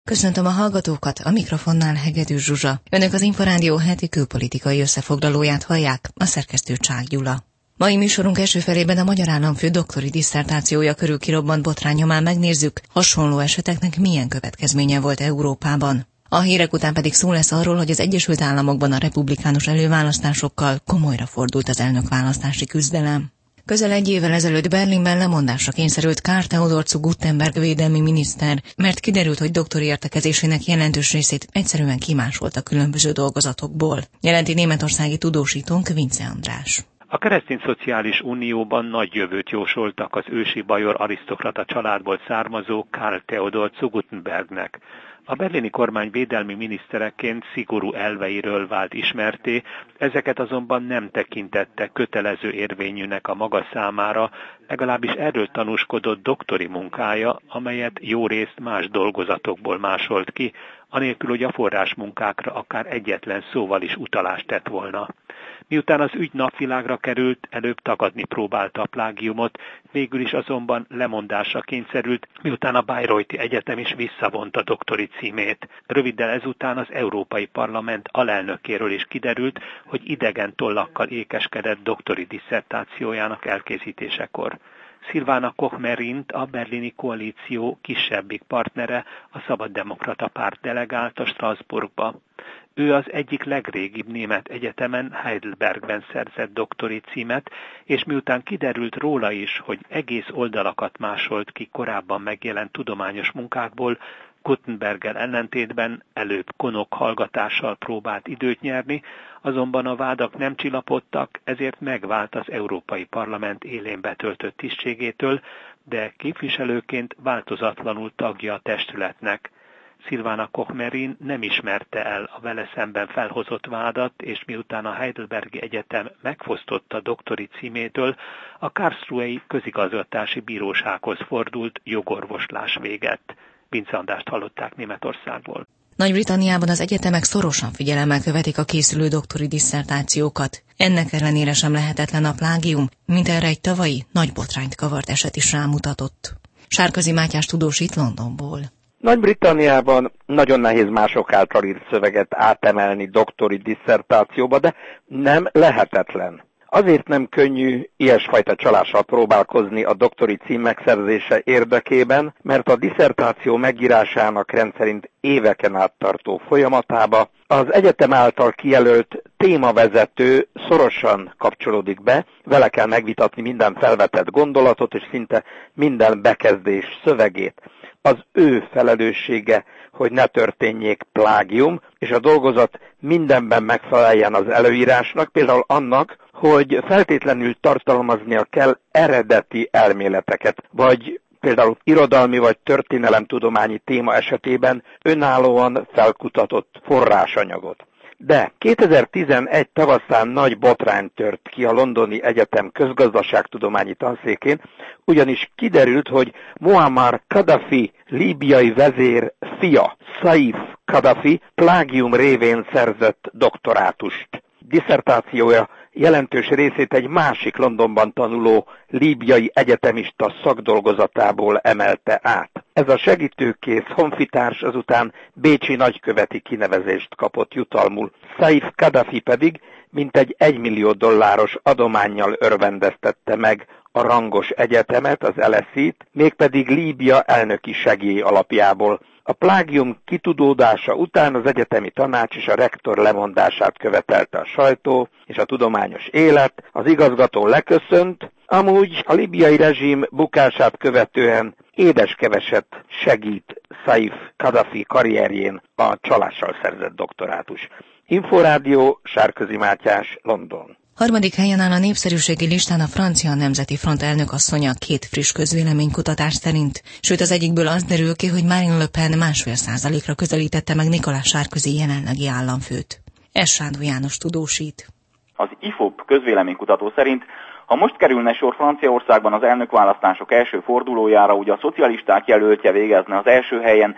Köszöntöm a hallgatókat, a mikrofonnál Hegedű Zsuzsa. Önök az Inforádió heti külpolitikai összefoglalóját hallják, a szerkesztő Csák Gyula. Mai műsorunk első felében a magyar államfő doktori disszertációja körül kirobbant botrány nyomán megnézzük, hasonló eseteknek milyen következménye volt Európában. A hírek után pedig szó lesz arról, hogy az Egyesült Államokban a republikánus előválasztásokkal komolyra fordult az elnökválasztási küzdelem. Közel egy évvel ezelőtt Berlinben lemondásra kényszerült Karl Theodor zu Guttenberg védelmi miniszter, mert kiderült, hogy doktori értekezésének jelentős részét egyszerűen kimásolt a különböző dolgozatokból. Jelenti németországi tudósítónk Vince András. A Keresztény Szociális Unióban nagy jövőt jósoltak az ősi bajor arisztokrata családból származó Karl Theodor zu Guttenbergnek. A berlini kormány védelmi minisztereként szigorú elveiről vált ismertté, ezeket azonban nem tekintette kötelező érvényűnek a maga számára, legalábbis erről tanúskodott doktori munkája, amelyet jórészt más dolgozatokból másolt ki, anélkül, hogy a forrásmunkákra akár egyetlen szóval is utalást tett volna. Miután az ügy napvilágra került, előbb tagadni próbálta a plágiumot, végül is azonban lemondásra kényszerült, miután a Bayreuthi Egyetem is visszavonta doktori címét. Röviddel ezután az Európai Parlament alelnökéről is kiderült, hogy idegen tollakkal ékeskedett doktori disszertációjának elkészítésekor. Silvana Koch-Merint, a berlini koalíció kisebbik partnere, a Szabaddemokrata Párt delegálta Strasbourgba. Ő az egyik legrégibb német egyetemen, Heidelbergben szerzett doktori címet, és miután kiderült róla is, hogy egész oldalakat másolt ki korábban megjelent tudományos munkákból, Guttenberggel ellentétben előbb konok hallgatással próbált időt nyerni, azonban a vádak nem csillapodtak, ezért megvált az Európai Parlament élén betöltött tisztségétől, de képviselőként változatlanul tagja a testületnek. Silvana Koch-Merin nem ismerte el a vele szemben felhozott vádat, és miután a Heidelbergi Egyetem megfosztotta doktori címétől, a Karlsruhei közigazgatási bírósághoz fordult jogorvoslás véget. Vince Andrást hallották Németországból. Nagy-Britanniában az egyetemek szorosan figyelemmel követik a készülő doktori disszertációkat. Ennek ellenére sem lehetetlen a plágium, mint erre egy tavalyi nagy botrányt kavart eset is rámutatott. Sárközi Mátyás tudósít Londonból. Nagy-Britanniában nagyon nehéz mások által írt szöveget átemelni doktori disszertációba, de nem lehetetlen. Azért nem könnyű ilyesfajta csalással próbálkozni a doktori cím megszerzése érdekében, mert a disszertáció megírásának rendszerint éveken át tartó folyamatába az egyetem által kijelölt témavezető szorosan kapcsolódik be, vele kell megvitatni minden felvetett gondolatot és szinte minden bekezdés szövegét. Az ő felelőssége, hogy ne történjék plágium, és a dolgozat mindenben megfeleljen az előírásnak, például annak, hogy feltétlenül tartalmaznia kell eredeti elméleteket, vagy például irodalmi vagy történelemtudományi téma esetében önállóan felkutatott forrásanyagot. De 2011 tavaszán nagy botrány tört ki a Londoni Egyetem közgazdaságtudományi tanszékén, ugyanis kiderült, hogy Muammar Kadhafi líbiai vezér fia, Saif Kadhafi plágium révén szerzett doktorátust. Disszertációja jelentős részét egy másik Londonban tanuló líbiai egyetemista szakdolgozatából emelte át. Ez a segítőkész honfitárs azután bécsi nagyköveti kinevezést kapott jutalmul. Saif Kadhafi pedig mintegy $1 millió adománnyal örvendeztette meg a rangos egyetemet, az LSE-t, mégpedig Líbia elnöki segély alapjából. A plágium kitudódása után az egyetemi tanács és a rektor lemondását követelte a sajtó és a tudományos élet, az igazgató leköszönt, amúgy a líbiai rezsim bukását követően édeskeveset segít Saif Kadhafi karrierjén a csalással szerzett doktorátus. Inforádió, Sárközi Mátyás, London. Harmadik helyen áll a népszerűségi listán a Francia Nemzeti Front elnökasszonya 2 friss közvéleménykutatás szerint, sőt az egyikből az derül ki, hogy Marine Le Pen 1,5%-ra közelítette meg Nicolas Sarkozy jelenlegi államfőt. Sándor János tudósít. Az IFOP közvéleménykutató szerint, ha most kerülne sor Franciaországban az elnökválasztások első fordulójára, ugye a szocialisták jelöltje végezne az első helyen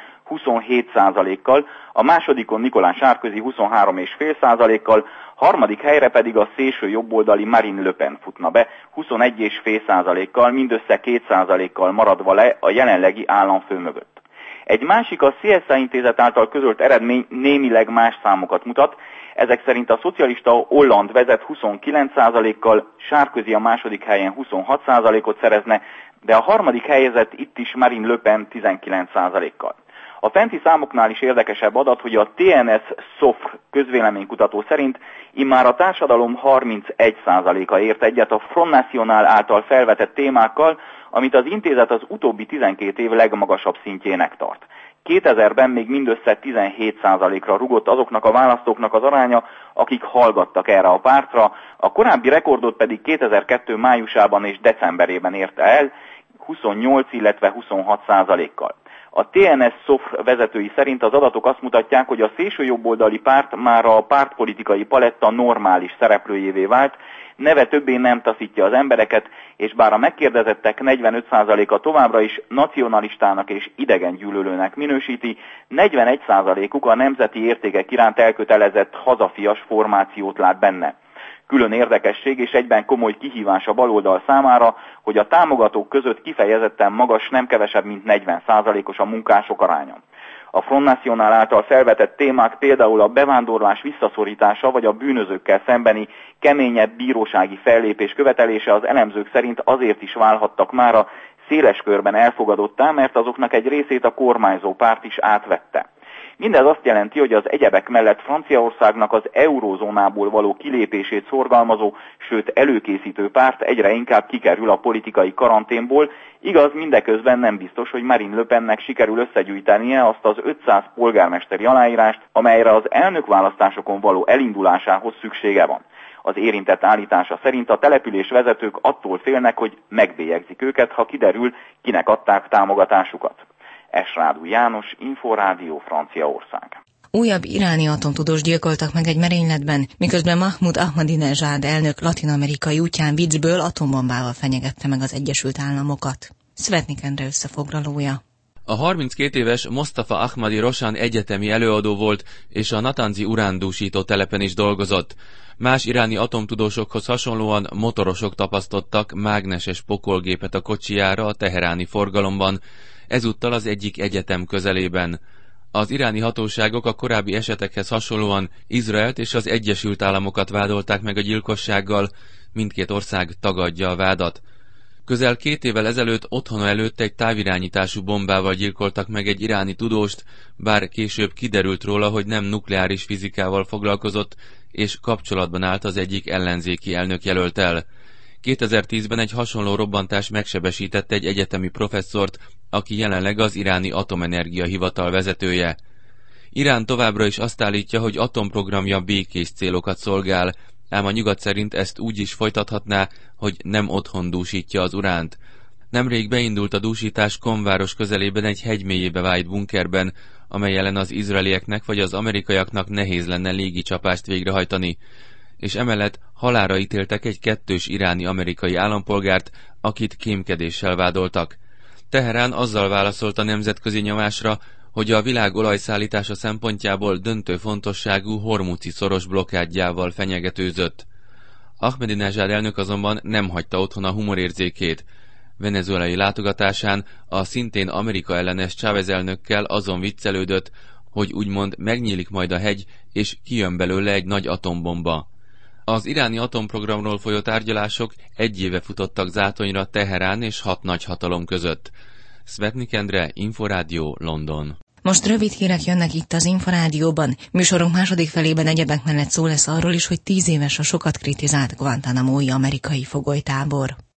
27%-kal, a másodikon Nicolas Sarkozy 23,5%-kal, harmadik helyre pedig a szélső jobboldali Marine Le Pen futna be 21,5%-kal, mindössze 2%-kal maradva le a jelenlegi államfő mögött. Egy másik, a CSA intézet által közölt eredmény némileg más számokat mutat. Ezek szerint a szocialista Hollande vezet 29%-kal, Sarkozy a második helyen 26%-ot szerezne, de a harmadik helyezett itt is Marine Le Pen 19%-kal. A fenti számoknál is érdekesebb adat, hogy a TNS-SOFR közvéleménykutató szerint immár a társadalom 31%-a ért egyet a Front National által felvetett témákkal, amit az intézet az utóbbi 12 év legmagasabb szintjének tart. 2000-ben még mindössze 17%-ra rugott azoknak a választóknak az aránya, akik hallgattak erre a pártra, a korábbi rekordot pedig 2002 májusában és decemberében érte el, 28, illetve 26%-kal. A TNS-SOFR vezetői szerint az adatok azt mutatják, hogy a szélsőjobboldali párt már a pártpolitikai paletta normális szereplőjévé vált, neve többé nem taszítja az embereket, és bár a megkérdezettek 45%-a továbbra is nacionalistának és idegengyűlölőnek minősíti, 41%-uk a nemzeti értékek iránt elkötelezett hazafias formációt lát benne. Külön érdekesség és egyben komoly kihívás a baloldal számára, hogy a támogatók között kifejezetten magas, nem kevesebb, mint 40%-os a munkások aránya. A Front National által felvetett témák például a bevándorlás visszaszorítása vagy a bűnözőkkel szembeni keményebb bírósági fellépés követelése az elemzők szerint azért is válhattak mára széles körben elfogadottá, mert azoknak egy részét a kormányzó párt is átvette. Mindez azt jelenti, hogy az egyebek mellett Franciaországnak az eurózónából való kilépését szorgalmazó, sőt előkészítő párt egyre inkább kikerül a politikai karanténból, igaz, mindeközben nem biztos, hogy Marine Le Pennek sikerül összegyűjtenie azt az 500 polgármesteri aláírást, amelyre az elnökválasztásokon való elindulásához szüksége van. Az érintett állítása szerint a település vezetők attól félnek, hogy megbélyegzik őket, ha kiderül, kinek adták támogatásukat. Esrádú János, Inforádió, Franciaország. Újabb iráni atomtudós gyilkoltak meg egy merényletben, miközben Mahmoud Ahmadinejad elnök latin-amerikai útján viccből atombombával fenyegette meg az Egyesült Államokat. Szvetnik Endre összefoglalója. A 32 éves Mostafa Ahmadi Roshan egyetemi előadó volt, és a Natanzi urándúsító telepen is dolgozott. Más iráni atomtudósokhoz hasonlóan motorosok tapasztottak mágneses pokolgépet a kocsijára a teheráni forgalomban, ezúttal az egyik egyetem közelében. Az iráni hatóságok a korábbi esetekhez hasonlóan Izraelt és az Egyesült Államokat vádolták meg a gyilkossággal, mindkét ország tagadja a vádat. Közel 2 évvel ezelőtt otthona előtt egy távirányítású bombával gyilkoltak meg egy iráni tudóst, bár később kiderült róla, hogy nem nukleáris fizikával foglalkozott, és kapcsolatban állt az egyik ellenzéki elnökjelölttel. 2010-ben egy hasonló robbantás megsebesítette egy egyetemi professzort, aki jelenleg az iráni atomenergia hivatal vezetője. Irán továbbra is azt állítja, hogy atomprogramja békés célokat szolgál, ám a nyugat szerint ezt úgy is folytathatná, hogy nem otthon dúsítja az uránt. Nemrég beindult a dúsítás Qom város közelében egy hegy mélyébe vájt bunkerben, amely ellen az izraelieknek vagy az amerikaiaknak nehéz lenne légicsapást végrehajtani, és emellett halálra ítéltek egy 2-s iráni-amerikai állampolgárt, akit kémkedéssel vádoltak. Teherán azzal válaszolt a nemzetközi nyomásra, hogy a világ olajszállítása szempontjából döntő fontosságú Hormuzi szoros blokkádjával fenyegetőzött. Ahmadinejad elnök azonban nem hagyta otthon a humorérzékét. Venezuelai látogatásán a szintén Amerika ellenes Chávez elnökkel azon viccelődött, hogy úgymond megnyílik majd a hegy, és kijön belőle egy nagy atombomba. Az iráni atomprogramról folyó tárgyalások 1 éve futottak zátonyra Teherán és 6 nagyhatalom között. Szvetnik Endre, Inforádió, London. Most rövid hírek jönnek itt az Inforádióban. Műsorunk második felében egyebek mellett szó lesz arról is, hogy 10 éves a sokat kritizált Guantánamói amerikai fogolytábor.